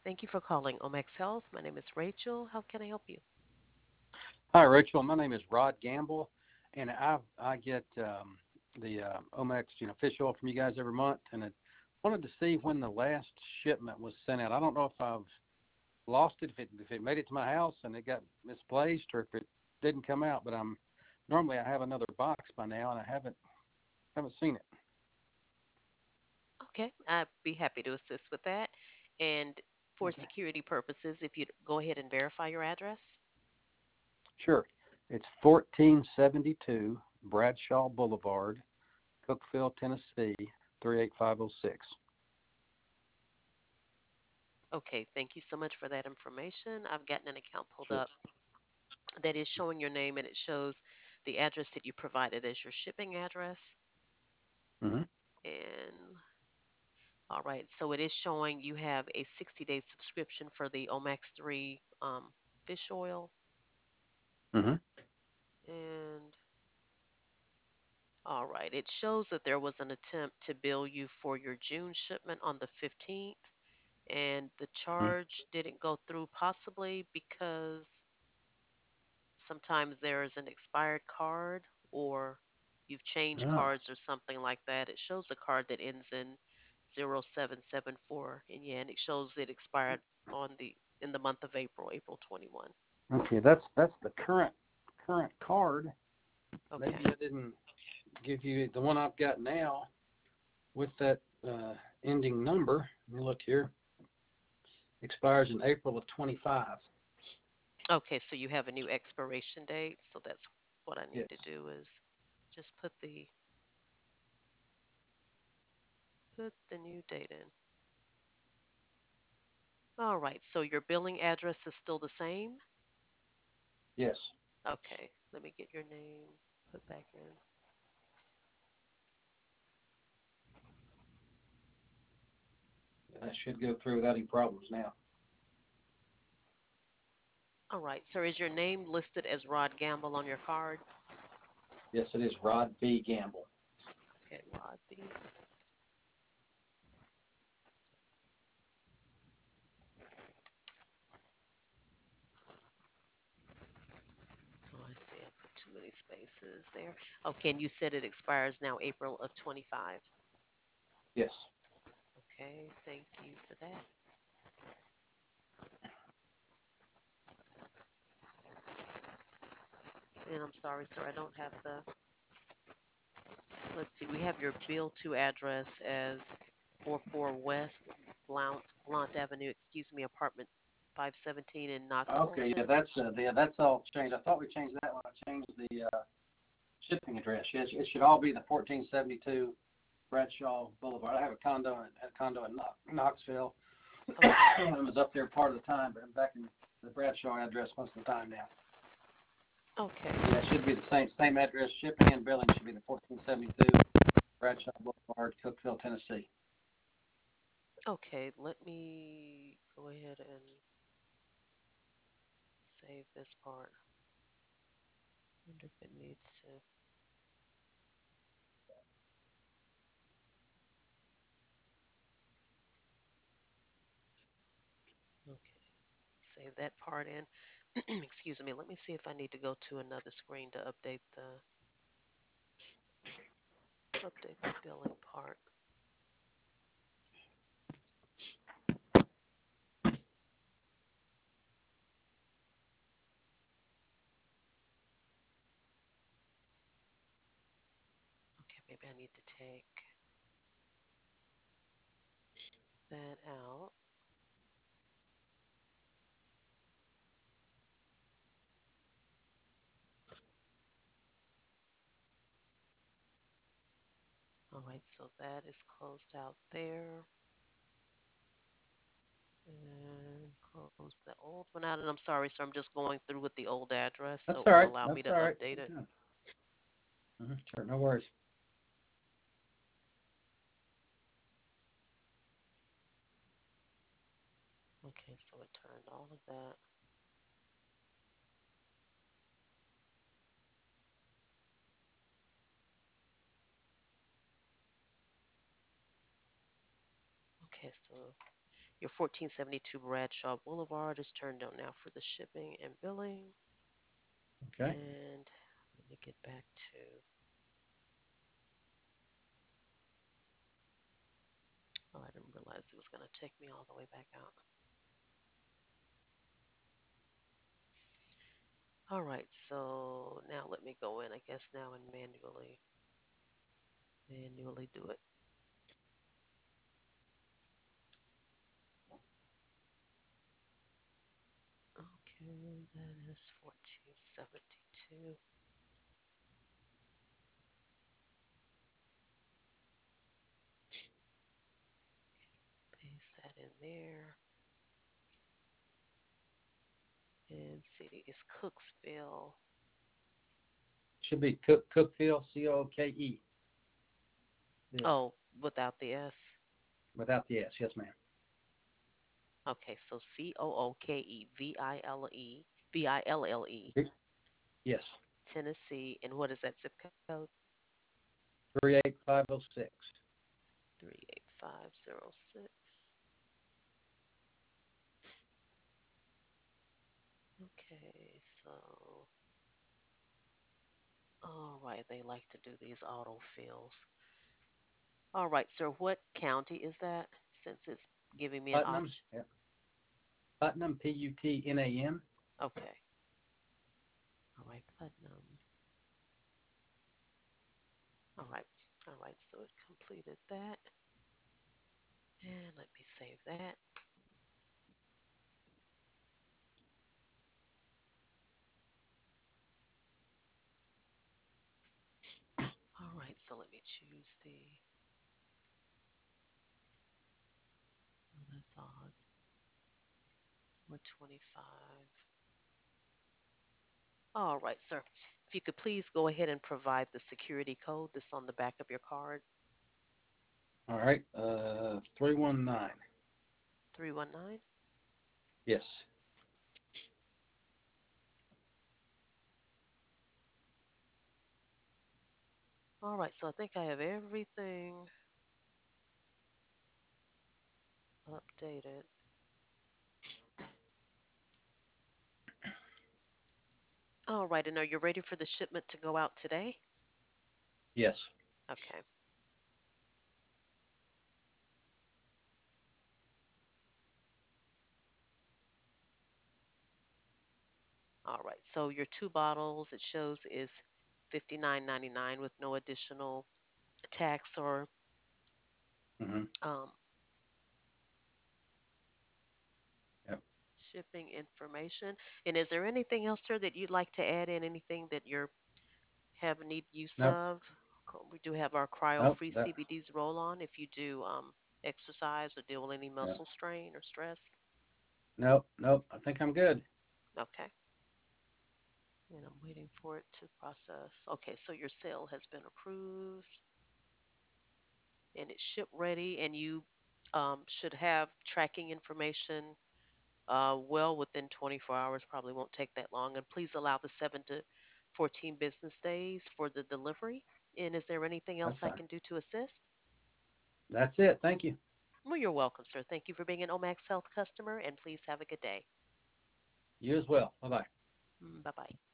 Thank you for calling Omex Health. My name is Rachel. How can I help you? Hi, Rachel. My name is Rod Gamble, and I get the Omex fish oil from you guys every month, and I wanted to see when the last shipment was sent out. I don't know if I've lost it, if it made it to my house and it got misplaced, or if it didn't come out. But I'm normally I have another box by now, and I haven't seen it. Okay, I'd be happy to assist with that. And for Okay. security purposes, if you'd go ahead and verify your address. Sure. It's 1472 Bradshaw Boulevard, Cookeville, Tennessee 38506. Okay, thank you so much for that information. I've gotten an account pulled Sure. up that is showing your name and it shows the address that you provided as your shipping address. Mm-hmm. And all right, so it is showing you have a 60-day subscription for the Omex 3 fish oil. Mm-hmm. And all right. It shows that there was an attempt to bill you for your June shipment on the 15th, and the charge didn't go through, possibly because sometimes there is an expired card or you've changed Oh. cards or something like that. It shows a card that ends in 0774, and yeah, and it shows it expired on the in the month of April, April 21. Okay, that's the current card. Okay. Maybe I didn't give you the one I've got now with that ending number. Let me look here. Expires in April of 25. Okay, so you have a new expiration date, so that's what I need to Yes. do is just put the new date in. All right, so your billing address is still the same? Yes. Okay, let me get your name put back in. That should go through without any problems now. All right, sir, is your name listed as Rod Gamble on your card? Yes, it is Rod B. Gamble. Okay, Rod B. Oh, I see. I put too many spaces there. Okay, and you said it expires now April of 25. Yes. Okay, thank you for that. And I'm sorry, sir, I don't have the let's see, we have your bill to address as 44 West Blount Avenue, excuse me, apartment 517 in Knoxville, Okay. Tennessee. Yeah, that's all changed. I thought we changed that when I changed the shipping address. Yes, it should all be the 1472 Bradshaw Boulevard. I have a condo in Knoxville. Okay. I was up there part of the time, but I'm back in the Bradshaw address most of the time now. Okay. Yeah, it should be the same address. Shipping and billing should be the 1472 Bradshaw Boulevard, Cookeville, Tennessee. Okay. Let me go ahead and save this part. Wonder if it needs to. Okay. Save that part in. Excuse me. Let me see if I need to go to another screen to update the billing part. Okay, maybe I need to take that out. All right, so that is closed out there. And close the old one out. And I'm sorry, sir, I'm just going through with the old address, so That's it all won't right. allow me That's to all right. update Take it. your time. Sure, no worries. Okay, so it turned all of that. Okay, so Your 1472 Bradshaw Boulevard is turned on now for the shipping and billing. Okay. And let me get back to. Oh, I didn't realize it was going to take me all the way back out. All right, so now let me go in, I guess now and manually do it. Okay, that is 1472. Paste that in there. And see, it's Cooksville. Should be Cookville, Cooke, Oh, without the S. without the S. Yes, ma'am. Okay, so Cookeville, Yes. Tennessee. And what is that zip code? 38506. 38506. Okay, so, all right, they like to do these autofills. All right, sir, what county is that since it's giving me an Putnam. option? Yeah. Putnam, Putnam. Okay, all right, Putnam. All right, so it completed that. And let me save that. All right, so let me choose the. Oh, that's odd. 425. All right, sir. If you could please go ahead and provide the security code that's on the back of your card. All right. 319. 319. Yes. All right, so I think I have everything updated. All right, and are you ready for the shipment to go out today? Yes. Okay. All right. So your two bottles it shows is 59.99 with no additional tax or Hmm. um, Yep. shipping information. And is there anything else, sir, that you'd like to add in? Anything that you have need use Nope. of? We do have our Nope. cryo-free CBDs roll on if you do exercise or deal with any Yep. muscle strain or stress. Nope. Nope. I think I'm good. Okay. And I'm waiting for it to process. Okay, so your sale has been approved and it's ship ready, and you should have tracking information well within 24 hours. Probably won't take that long. And please allow the 7 to 14 business days for the delivery. And is there anything That's else I fine. can do to assist? That's it. Thank you. Well, you're welcome, sir. Thank you for being an Omax Health customer, and please have a good day. You as well. Bye bye. Bye bye.